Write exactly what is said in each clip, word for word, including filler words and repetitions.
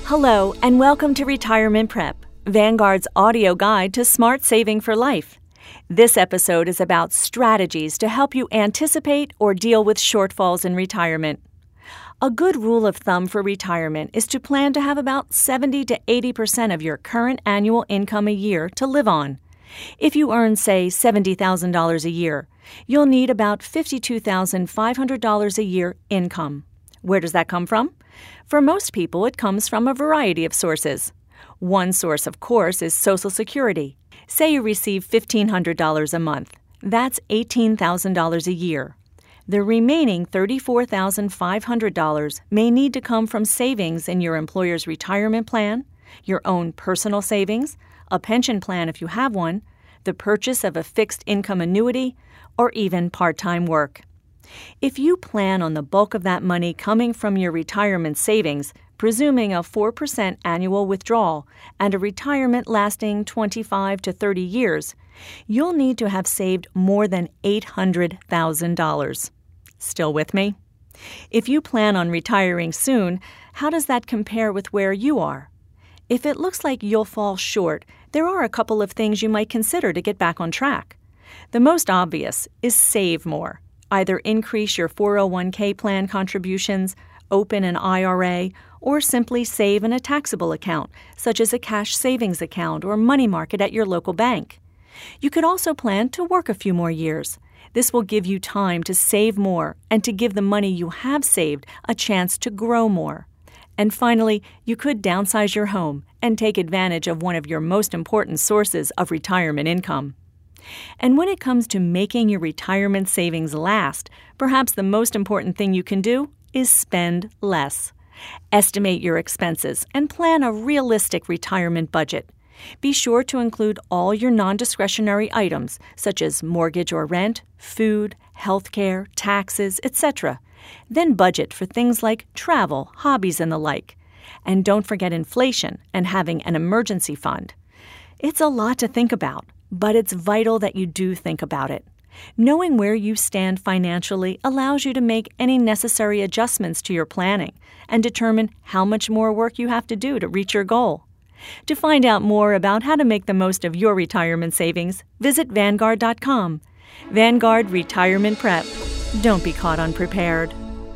Hello, and welcome to Retirement Prep, Vanguard's audio guide to smart saving for life. This episode is about strategies to help you anticipate or deal with shortfalls in retirement. A good rule of thumb for retirement is to plan to have about seventy to eighty percent of your current annual income a year to live on. If you earn, say, seventy thousand dollars a year, you'll need about fifty-two thousand five hundred dollars a year income. Where does that come from? For most people, it comes from a variety of sources. One source, of course, is Social Security. Say you receive fifteen hundred dollars a month. That's eighteen thousand dollars a year. The remaining thirty-four thousand five hundred dollars may need to come from savings in your employer's retirement plan, your own personal savings, a pension plan if you have one, the purchase of a fixed income annuity, or even part-time work. If you plan on the bulk of that money coming from your retirement savings, presuming a four percent annual withdrawal and a retirement lasting twenty-five to thirty years, you'll need to have saved more than eight hundred thousand dollars. Still with me? If you plan on retiring soon, how does that compare with where you are? If it looks like you'll fall short, there are a couple of things you might consider to get back on track. The most obvious is save more. Either increase your four oh one k plan contributions, open an I R A, or simply save in a taxable account, such as a cash savings account or money market at your local bank. You could also plan to work a few more years. This will give you time to save more and to give the money you have saved a chance to grow more. And finally, you could downsize your home and take advantage of one of your most important sources of retirement income. And when it comes to making your retirement savings last, perhaps the most important thing you can do is spend less. Estimate your expenses and plan a realistic retirement budget. Be sure to include all your non-discretionary items, such as mortgage or rent, food, healthcare, taxes, et cetera. Then budget for things like travel, hobbies, and the like. And don't forget inflation and having an emergency fund. It's a lot to think about, but it's vital that you do think about it. Knowing where you stand financially allows you to make any necessary adjustments to your planning and determine how much more work you have to do to reach your goal. To find out more about how to make the most of your retirement savings, visit Vanguard dot com. Vanguard Retirement Prep. Don't be caught unprepared.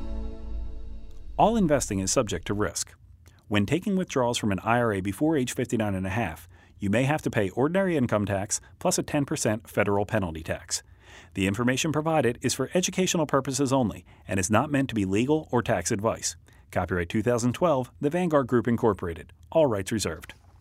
All investing is subject to risk. When taking withdrawals from an I R A before age fifty-nine and a half, you may have to pay ordinary income tax plus a ten percent federal penalty tax. The information provided is for educational purposes only and is not meant to be legal or tax advice. Copyright two thousand twelve, The Vanguard Group, Incorporated. All rights reserved.